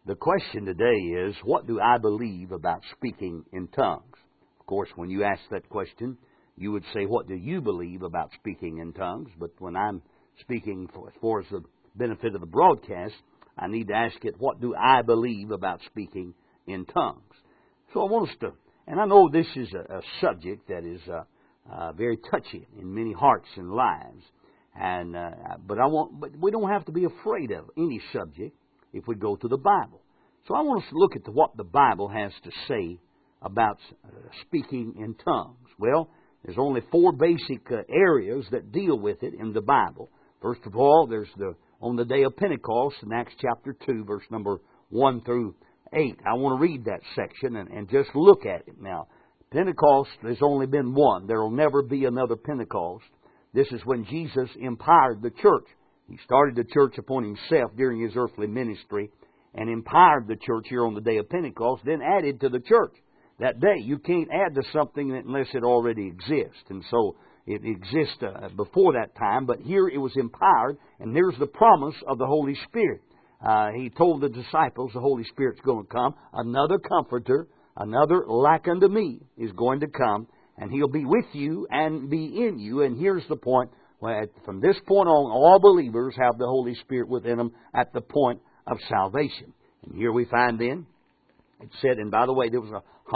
The question today is, what do I believe about speaking in tongues? Of course, when you ask that question, you would say, what do you believe about speaking in tongues? But when I'm speaking as far as the benefit of the broadcast, I need to ask it, what do I believe about speaking in tongues? So I want us to, and I know this is a subject that is very touchy in many hearts and lives, and but we don't have to be afraid of any subject if we go to the Bible. So I want us to look at what the Bible has to say about speaking in tongues. Well, there's only 4 basic areas that deal with it in the Bible. First of all, there's on the day of Pentecost in Acts chapter 2, verse number 1 through 8. I want to read that section and just look at it now. Pentecost, there's only been one. There will never be another Pentecost. This is when Jesus empowered the church. He started the church upon Himself during His earthly ministry and empowered the church here on the day of Pentecost, then added to the church. That day, you can't add to something unless it already exists. And so it exists before that time, but here it was empowered, and there's the promise of the Holy Spirit. He told the disciples the Holy Spirit's going to come. Another Comforter, another like unto me is going to come, and He'll be with you and be in you. And here's the point. From this point on, all believers have the Holy Spirit within them at the point of salvation. And here we find then, it said, and by the way, there was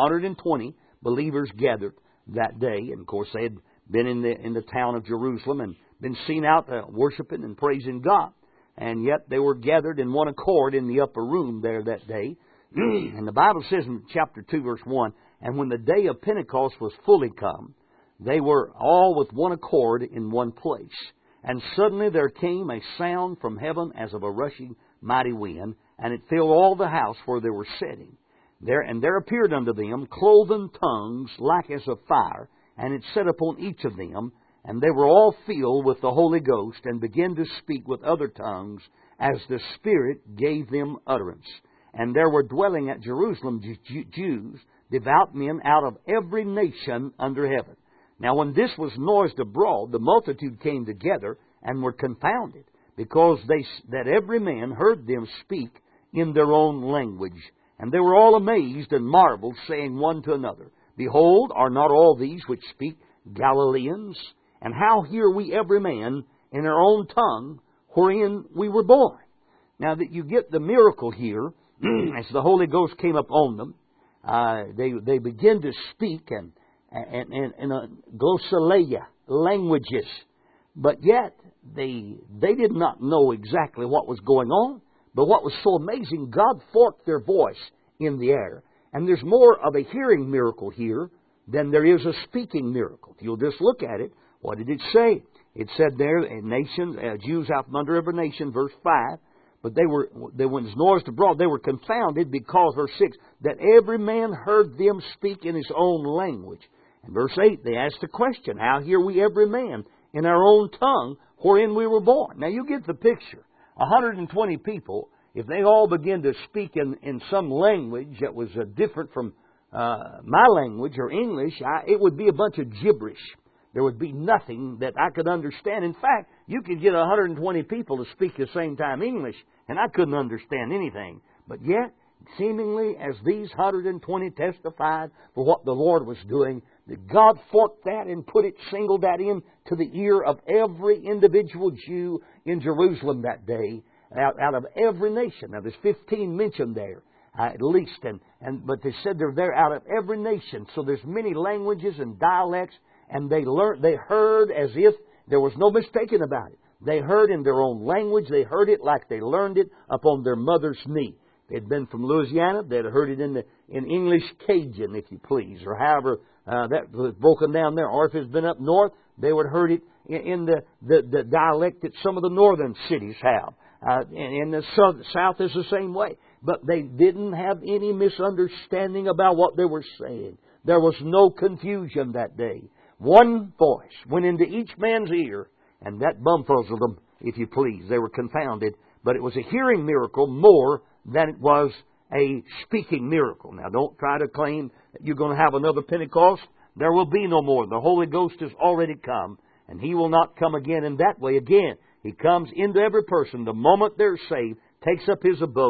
120 believers gathered that day. And of course, they had been in the town of Jerusalem and been seen out worshiping and praising God. And yet they were gathered in one accord in the upper room there that day. And the Bible says in chapter 2, verse 1, and when the day of Pentecost was fully come, they were all with one accord in one place. And suddenly there came a sound from heaven as of a rushing mighty wind, and it filled all the house where they were sitting. There appeared unto them cloven tongues like as of fire, and it sat upon each of them, and they were all filled with the Holy Ghost, and began to speak with other tongues, as the Spirit gave them utterance. And there were dwelling at Jerusalem Jews, devout men out of every nation under heaven. Now when this was noised abroad, the multitude came together, and were confounded, because that every man heard them speak in their own language. And they were all amazed and marveled, saying one to another, Behold, are not all these which speak Galileans? And how hear we every man in our own tongue wherein we were born? Now that you get the miracle here, as the Holy Ghost came upon them, they begin to speak in glossolalia languages. But yet, they did not know exactly what was going on. But what was so amazing, God forked their voice in the air. And there's more of a hearing miracle here than there is a speaking miracle. If you'll just look at it, what did it say? It said there, Jews out from under every nation, verse 5. But when it was noised abroad, they were confounded because, verse 6, that every man heard them speak in his own language. And verse 8, they asked the question, How hear we every man in our own tongue wherein we were born? Now you get the picture. 120 people, if they all begin to speak in some language that was different from my language or English, it would be a bunch of gibberish. There would be nothing that I could understand. In fact, you could get 120 people to speak at the same time English, and I couldn't understand anything. But yet, seemingly, as these 120 testified for what the Lord was doing, that God forked that and singled that in to the ear of every individual Jew in Jerusalem that day, out of every nation. Now, there's 15 mentioned there, at least, but they said they're there out of every nation. So there's many languages and dialects, and they heard as if there was no mistaking about it. They heard in their own language. They heard it like they learned it upon their mother's knee. They'd been from Louisiana. They'd heard it in English Cajun, if you please, or however that was broken down there. Or if it's been up north, they would have heard it in the dialect that some of the northern cities have. And the south is the same way. But they didn't have any misunderstanding about what they were saying. There was no confusion that day. One voice went into each man's ear, and that bumfuzzled them, if you please. They were confounded. But it was a hearing miracle more than it was a speaking miracle. Now, don't try to claim that you're going to have another Pentecost. There will be no more. The Holy Ghost has already come, and He will not come again in that way again. He comes into every person the moment they're saved, takes up His abode,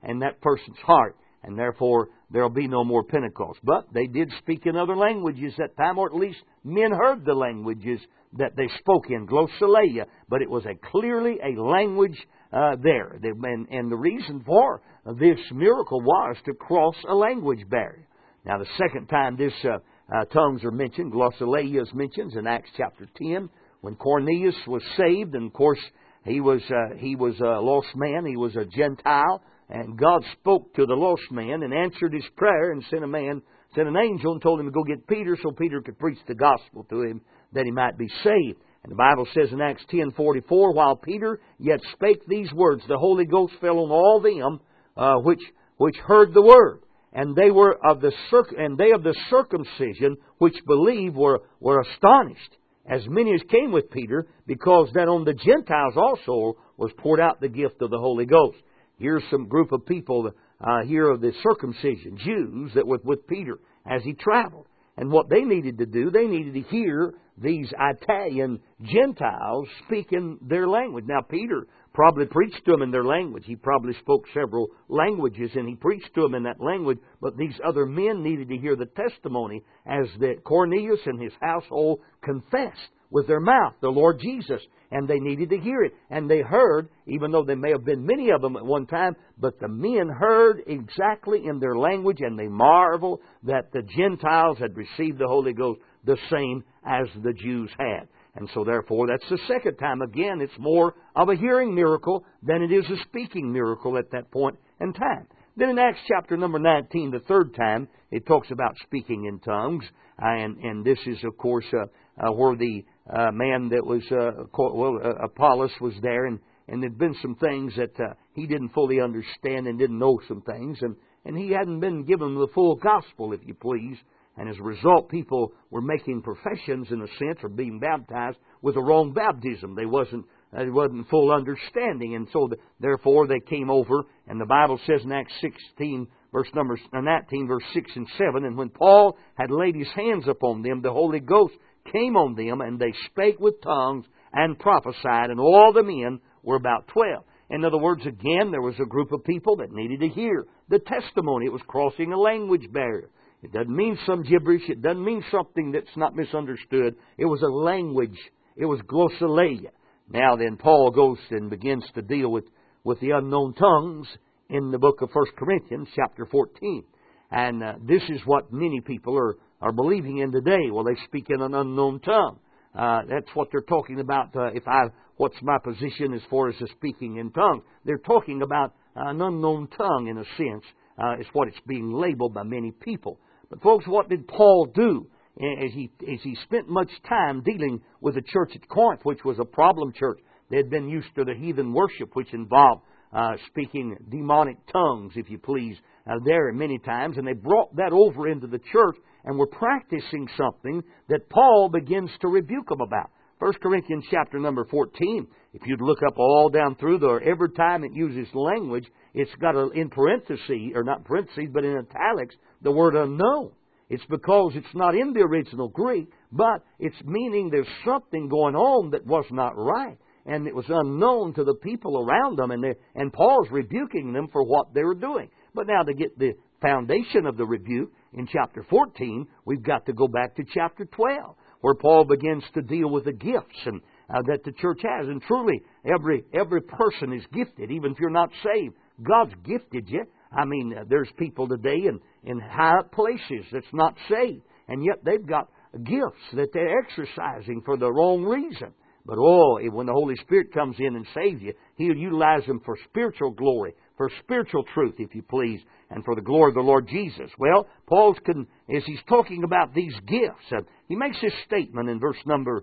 in that person's heart. And therefore, there will be no more Pentecost. But they did speak in other languages at that time, or at least men heard the languages that they spoke in, glossolalia. But it was clearly a language there. And the reason for this miracle was to cross a language barrier. Now, the second time this tongues are mentioned, glossolalia is mentioned in Acts chapter 10, when Cornelius was saved. And, of course, he was a lost man. He was a Gentile. And God spoke to the lost man and answered his prayer and sent an angel and told him to go get Peter so Peter could preach the gospel to him that he might be saved. And the Bible says in Acts 10:44, while Peter yet spake these words, the Holy Ghost fell on all them which heard the word. And they of the circumcision which believed were astonished, as many as came with Peter, because that on the Gentiles also was poured out the gift of the Holy Ghost. Here's some group of people here of the circumcision, Jews, that were with Peter as he traveled. And what they needed to do, they needed to hear these Italian Gentiles speaking their language. Now, Peter probably preached to them in their language. He probably spoke several languages, and he preached to them in that language. But these other men needed to hear the testimony as that Cornelius and his household confessed with their mouth the Lord Jesus. And they needed to hear it. And they heard, even though there may have been many of them at one time, but the men heard exactly in their language, and they marveled that the Gentiles had received the Holy Ghost the same as the Jews had. And so therefore, that's the second time. Again, it's more of a hearing miracle than it is a speaking miracle at that point in time. Then in Acts chapter number 19, the third time, it talks about speaking in tongues. And this is, of course, where the man that was, Apollos was there, and there'd been some things that he didn't fully understand and didn't know some things, and he hadn't been given the full gospel, if you please. And as a result, people were making professions, in a sense, or being baptized with the wrong baptism. It wasn't full understanding, and so therefore they came over, and the Bible says in Acts 19, verse 6 and 7, and when Paul had laid his hands upon them, the Holy Ghost came on them, and they spake with tongues and prophesied, and all the men were about 12. In other words, again, there was a group of people that needed to hear the testimony. It was crossing a language barrier. It doesn't mean some gibberish. It doesn't mean something that's not misunderstood. It was a language. It was glossolalia. Now then, Paul goes and begins to deal with the unknown tongues in the book of 1 Corinthians, chapter 14. And this is what many people are believing in today. Well, they speak in an unknown tongue. That's what they're talking about. What's my position as far as the speaking in tongues? They're talking about an unknown tongue, in a sense, is what it's being labeled by many people. But folks, what did Paul do? As he spent much time dealing with the church at Corinth, which was a problem church. They had been used to the heathen worship, which involved speaking demonic tongues, if you please, there many times. And they brought that over into the church and were practicing something that Paul begins to rebuke them about. 1 Corinthians chapter number 14, if you'd look up all down through there, every time it uses language, it's got in parentheses, or not parentheses, but in italics, the word unknown. It's because it's not in the original Greek, but it's meaning there's something going on that was not right. And it was unknown to the people around them, and Paul's rebuking them for what they were doing. But now to get the foundation of the rebuke in chapter 14, we've got to go back to chapter 12, where Paul begins to deal with the gifts and that the church has. And truly, every person is gifted, even if you're not saved. God's gifted you. I mean, there's people today in high places that's not saved, and yet they've got gifts that they're exercising for the wrong reason. But when the Holy Spirit comes in and saves you, He'll utilize them for spiritual glory, for spiritual truth, if you please, and for the glory of the Lord Jesus. Well, as he's talking about these gifts, he makes this statement in verse number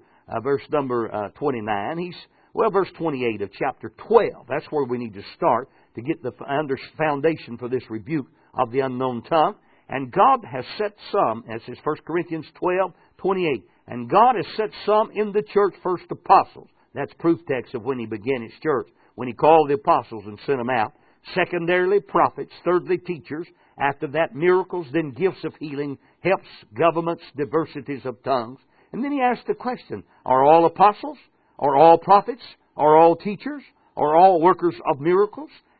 29. Verse 28 of chapter 12. That's where we need to start to get the foundation for this rebuke of the unknown tongue. And God has set some, as is 1 Corinthians 12:28. And God has set some in the church, first apostles. That's proof text of when He began His church, when He called the apostles and sent them out. Secondarily, prophets. Thirdly, teachers. After that, miracles. Then gifts of healing, helps, governments, diversities of tongues. And then he asked the question, are all apostles? Are all prophets? Are all teachers? Are all workers of miracles?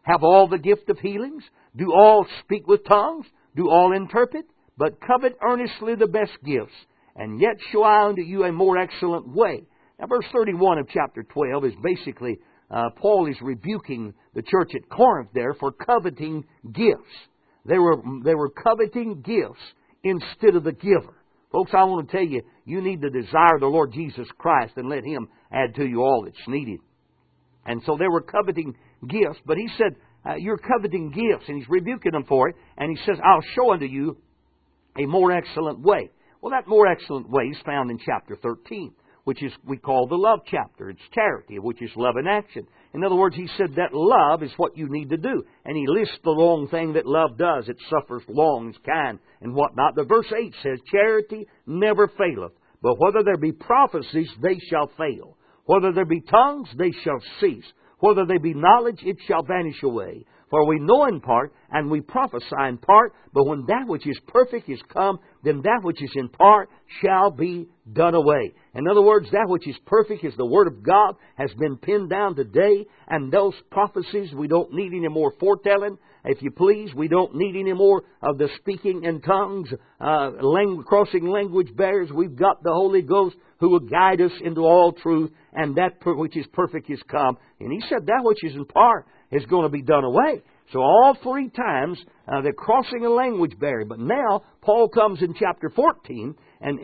have all the gift of healings? Do all speak with tongues? Do all interpret? But covet earnestly the best gifts, and yet show I unto you a more excellent way. Now, verse 31 of chapter 12 is basically, Paul is rebuking the church at Corinth there for coveting gifts. They were coveting gifts instead of the giver. Folks, I want to tell you, you need to desire the Lord Jesus Christ and let Him add to you all that's needed. And so they were coveting gifts, but he said, you're coveting gifts, and he's rebuking them for it. And he says, I'll show unto you a more excellent way. Well, that more excellent way is found in chapter 13, which is we call the love chapter. It's charity, which is love in action. In other words, he said that love is what you need to do. And he lists the long thing that love does. It suffers long, is kind, and whatnot. But verse 8 says, charity never faileth, but whether there be prophecies, they shall fail. Whether there be tongues, they shall cease. Whether there be knowledge, it shall vanish away. For we know in part, and we prophesy in part, but when that which is perfect is come, then that which is in part shall be done away. In other words, that which is perfect is the Word of God, has been pinned down today, and those prophecies, we don't need any more foretelling. If you please, we don't need any more of the speaking in tongues, crossing language barriers. We've got the Holy Ghost who will guide us into all truth, and that which is perfect is come. And he said that which is in part is going to be done away. So all three times, they're crossing a language barrier. But now, Paul comes in chapter 14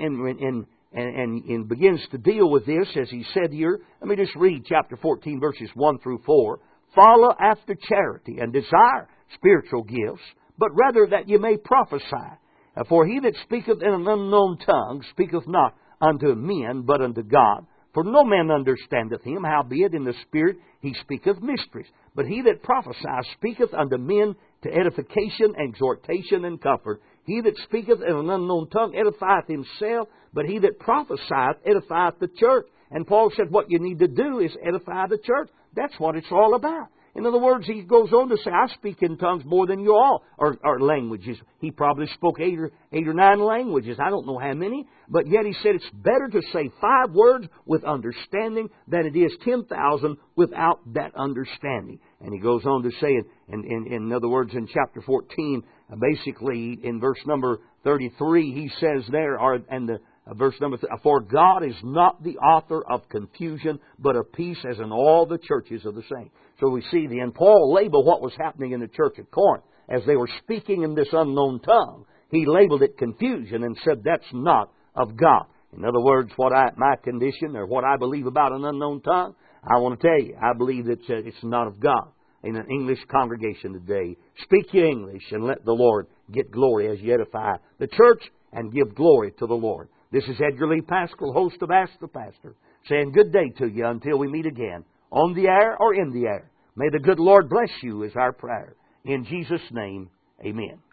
and begins to deal with this, as he said here. Let me just read chapter 14, verses 1 through 4. Follow after charity, and desire spiritual gifts, but rather that you may prophesy. For he that speaketh in an unknown tongue speaketh not unto men, but unto God. For no man understandeth him, howbeit in the Spirit he speaketh mysteries. But he that prophesieth speaketh unto men to edification, exhortation, and comfort. He that speaketh in an unknown tongue edifieth himself, but he that prophesieth edifieth the church. And Paul said what you need to do is edify the church. That's what it's all about. In other words, he goes on to say, I speak in tongues more than you all, or languages. He probably spoke eight or nine languages. I don't know how many. But yet he said it's better to say 5 words with understanding than it is 10,000 without that understanding. And he goes on to say, in other words, in chapter 14, basically in verse number 33, he says there, verse number 3, for God is not the author of confusion, but of peace, as in all the churches of the saints. So we see and Paul labeled what was happening in the church at Corinth. As they were speaking in this unknown tongue, he labeled it confusion and said that's not of God. In other words, my condition, or what I believe about an unknown tongue, I want to tell you, I believe that it's not of God. In an English congregation today, speak your English and let the Lord get glory as you edify the church and give glory to the Lord. This is Edgar Lee Pascal, host of Ask the Pastor, saying good day to you until we meet again, on the air or in the air. May the good Lord bless you is our prayer. In Jesus' name, amen.